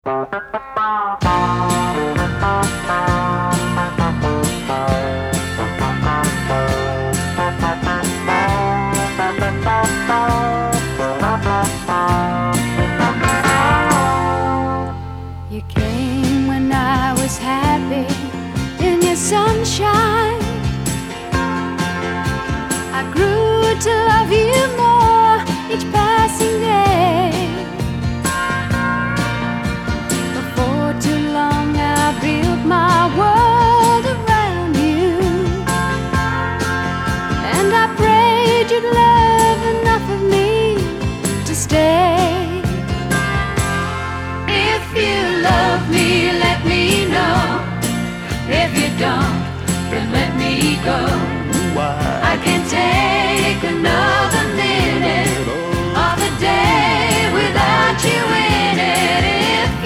You came when I was happy in your sunshine. I grew to love you